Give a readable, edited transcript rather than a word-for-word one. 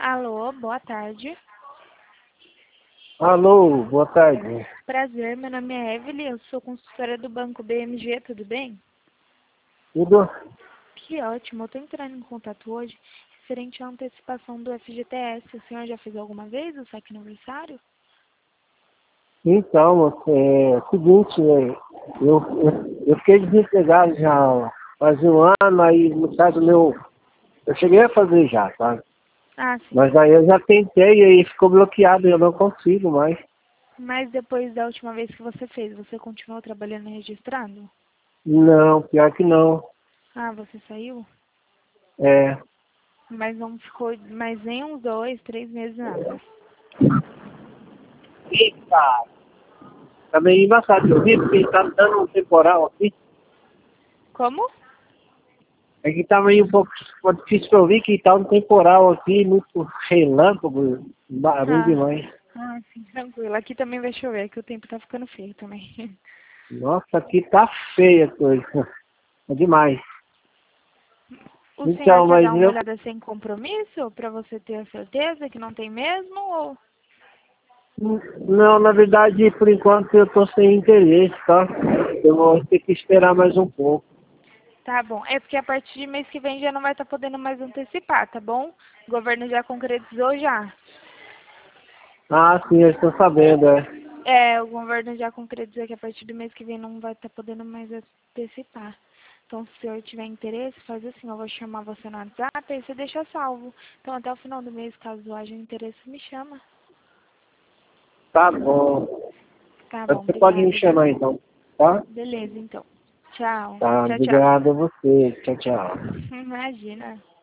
Alô, boa tarde. Alô, boa tarde. Prazer, meu nome é Evelyn, eu sou consultora do Banco BMG, tudo bem? Tudo? Que ótimo, eu estou entrando em contato hoje referente à antecipação do FGTS. O senhor já fez alguma vez o saque aniversário? Então, é o seguinte, eu fiquei desempregado já faz um ano, aí no caso meu, eu cheguei a fazer já, tá? Ah, sim. Mas aí eu já tentei e aí ficou bloqueado, eu não consigo mais. Mas depois da última vez que você fez, você continuou trabalhando e registrando? Não, pior que não. Ah, você saiu? É, Mas não ficou mais nem uns 2, 3 meses nada. eita, tá meio embaçado, eu vi porque tá dando um temporal aqui. Como? É que tá meio um pouco difícil pra ouvir que tá um temporal aqui, muito relâmpago, barulho Ah, demais. sim, tranquilo. Aqui também vai chover, que o tempo tá ficando feio também. Nossa, aqui tá feia a coisa. É demais. O senhor Então, quer mas dar uma eu. olhada sem compromisso, para você ter a certeza que não tem mesmo? Ou... Não, na verdade, por enquanto eu tô sem interesse, tá? Eu vou ter que esperar mais um pouco. Tá bom. É porque a partir de mês que vem já não vai estar podendo mais antecipar, tá bom? O governo já concretizou já. Ah, sim, eu estou sabendo, é. É, o governo já concretizou que a partir do mês que vem não vai estar podendo mais antecipar. Então, se o senhor tiver interesse, faz assim, eu vou chamar você no WhatsApp e você deixa salvo. Então, até o final do mês, caso haja interesse, me chama. Tá bom. Tá Mas bom, você pode me obrigada, viu? chamar então, tá? Beleza, então. Tchau. Tá, Tchau, tchau. obrigado a você. Tchau, tchau. Imagina.